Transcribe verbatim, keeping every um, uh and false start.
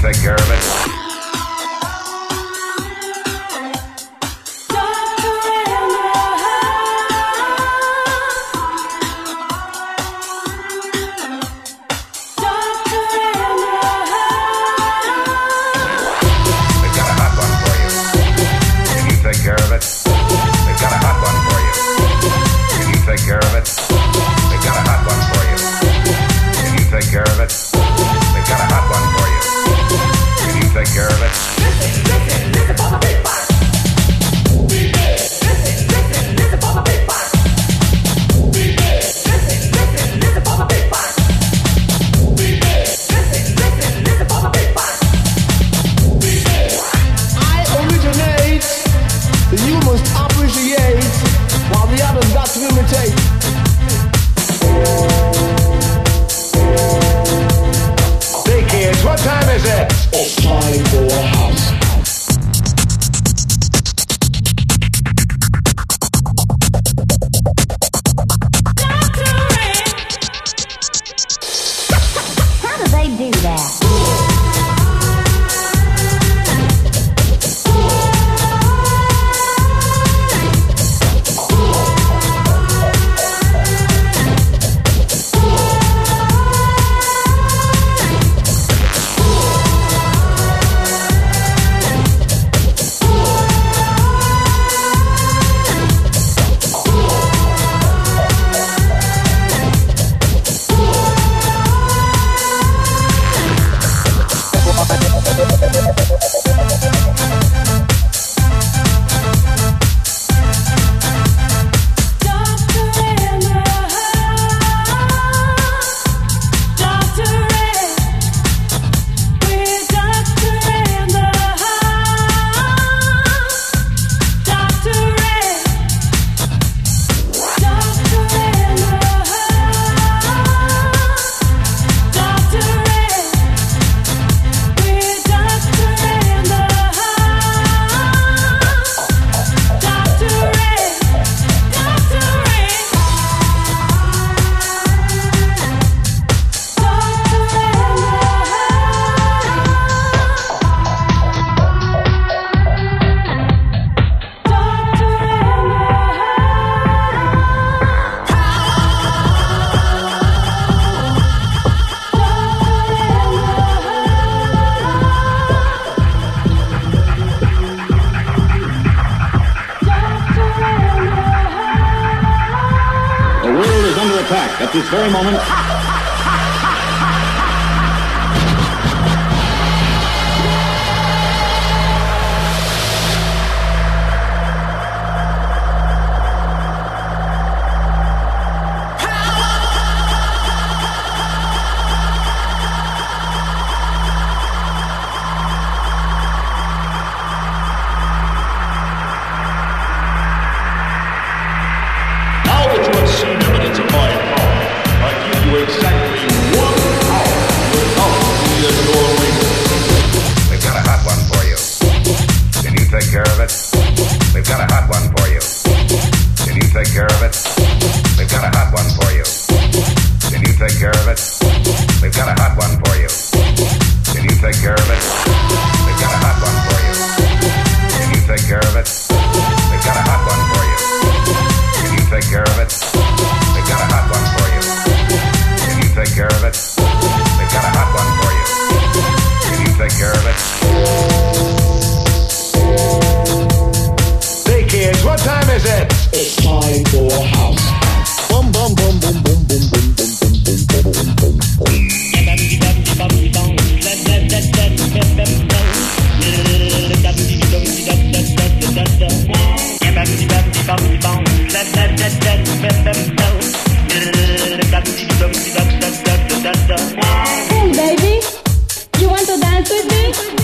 take care of it? Take care of it. They've got a hot one for you. Can you take care of it? They've got a hot one for you. Can you take care of it? They've got a hot one for you. Can you take care of it? Listen, listen, listen for the beatbox. Listen, listen, listen for the beatbox. Listen, listen, listen for the beatbox. Listen, listen, listen for the beatbox. I originate. You must appreciate while the others got to imitate. Hey kids, what time is it? It's time for a house. How do they do that? At this very moment. Hey baby, you want to dance with me?